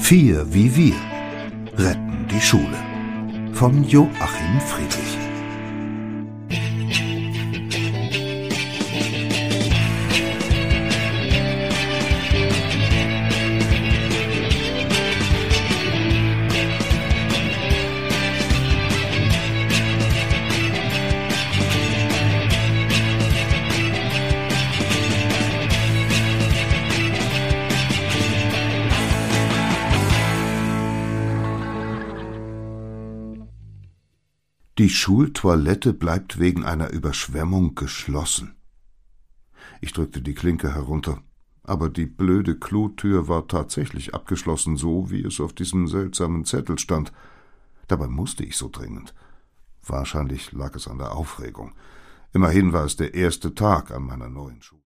Vier wie wir retten die Schule von Joachim Friedrich. Die Schultoilette bleibt wegen einer Überschwemmung geschlossen. Ich drückte die Klinke herunter, aber die blöde Klotür war tatsächlich abgeschlossen, so wie es auf diesem seltsamen Zettel stand. Dabei musste ich so dringend. Wahrscheinlich lag es an der Aufregung. Immerhin war es der erste Tag an meiner neuen Schule.